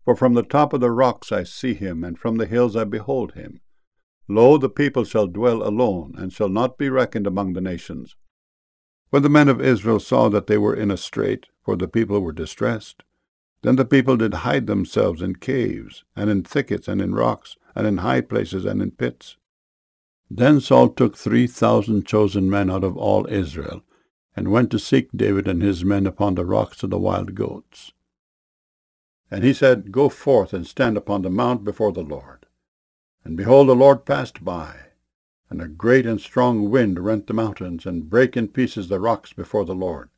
For from the top of the rocks I see him, and from the hills I behold him. Lo, the people shall dwell alone, and shall not be reckoned among the nations. When the men of Israel saw that they were in a strait, for the people were distressed, then the people did hide themselves in caves, and in thickets, and in rocks, and in high places, and in pits. Then Saul took 3,000 chosen men out of all Israel, and went to seek David and his men upon the rocks of the wild goats. And he said, Go forth and stand upon the mount before the Lord. And behold, the Lord passed by, and a great and strong wind rent the mountains, and brake in pieces the rocks before the Lord.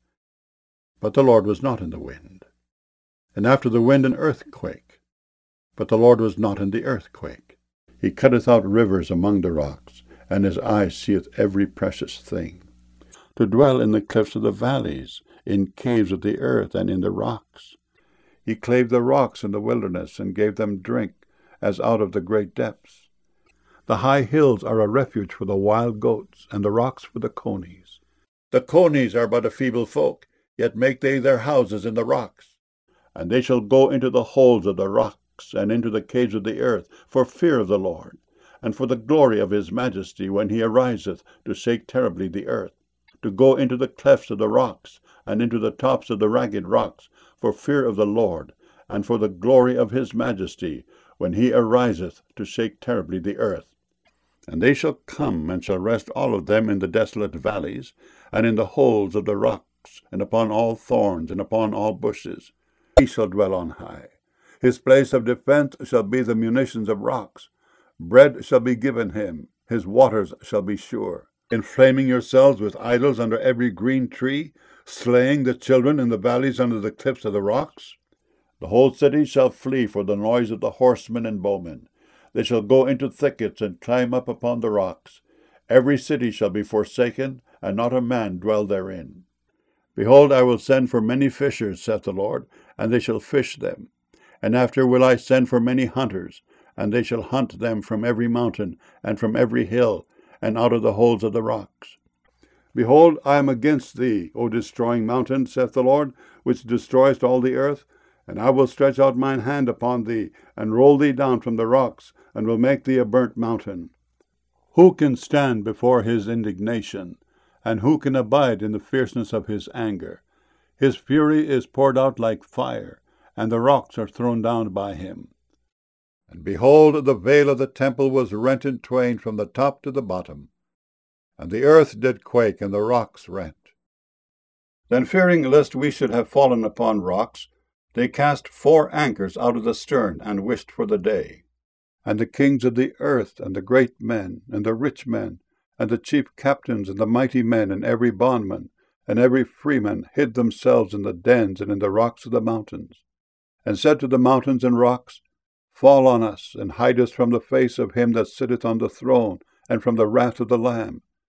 But the Lord was not in the wind. And after the wind an earthquake. But the Lord was not in the earthquake. He cutteth out rivers among the rocks, and his eye seeth every precious thing. To dwell in the cliffs of the valleys, in caves of the earth, and in the rocks. He clave the rocks in the wilderness, and gave them drink, as out of the great depths. The high hills are a refuge for the wild goats, and the rocks for the conies. The conies are but a feeble folk, yet make they their houses in the rocks. And they shall go into the holes of the rocks, and into the caves of the earth, for fear of the Lord, and for the glory of his majesty, when he ariseth to shake terribly the earth, to go into the clefts of the rocks, and into the tops of the ragged rocks, for fear of the Lord, and for the glory of his majesty, when he ariseth to shake terribly the earth. And they shall come, and shall rest all of them in the desolate valleys, and in the holes of the rocks, and upon all thorns, and upon all bushes. He shall dwell on high. His place of defense shall be the munitions of rocks. Bread shall be given him, his waters shall be sure. Inflaming yourselves with idols under every green tree, slaying the children in the valleys under the cliffs of the rocks. The whole city shall flee for the noise of the horsemen and bowmen. They shall go into thickets and climb up upon the rocks. Every city shall be forsaken, and not a man dwell therein. Behold, I will send for many fishers, saith the Lord, and they shall fish them. And after will I send for many hunters, and they shall hunt them from every mountain, and from every hill, and out of the holes of the rocks. Behold, I am against thee, O destroying mountain, saith the Lord, which destroyest all the earth. And I will stretch out mine hand upon thee, and roll thee down from the rocks, and will make thee a burnt mountain. Who can stand before his indignation? And who can abide in the fierceness of his anger? His fury is poured out like fire, and the rocks are thrown down by him. And behold, the veil of the temple was rent in twain from the top to the bottom. And the earth did quake, and the rocks rent. Then fearing lest we should have fallen upon rocks, they cast 4 anchors out of the stern, and wished for the day. And the kings of the earth, and the great men, and the rich men, and the chief captains, and the mighty men, and every bondman, and every freeman hid themselves in the dens and in the rocks of the mountains, and said to the mountains and rocks, Fall on us, and hide us from the face of him that sitteth on the throne, and from the wrath of the Lamb.